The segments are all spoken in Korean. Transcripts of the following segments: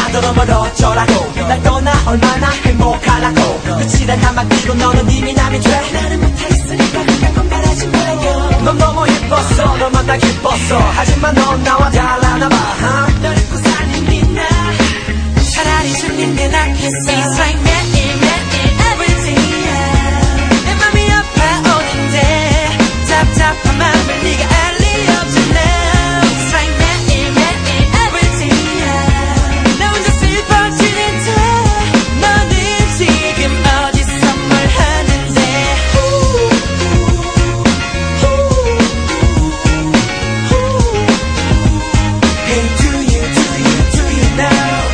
하더러 멀어져라고 날 떠나 얼마나 행복하라고 끝이란 한마디로 너는 이미 남이 돼 나는 못했으니까 그딴 건 바라지 말아요 넌 너무 예뻤어 너만 나 기뻤어 하지만 넌 나와 달라나 봐 널 잊고 사는 게 나 차라리 죽는 게 낫겠어 It's like 매일매일 everyday 내 맘이 아파오는데 답답한 맘을 네가 알 리 없잖아 It's like 매일매일 everyday 나 혼자 슬퍼지는데 너는 지금 어디서 뭘 하는데 Hey do you know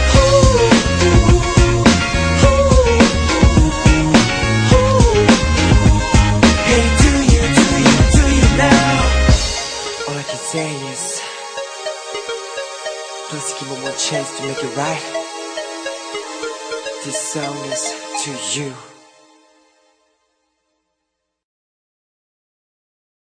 Hey do you know All I can say is please give me one chance to make it right This song is to you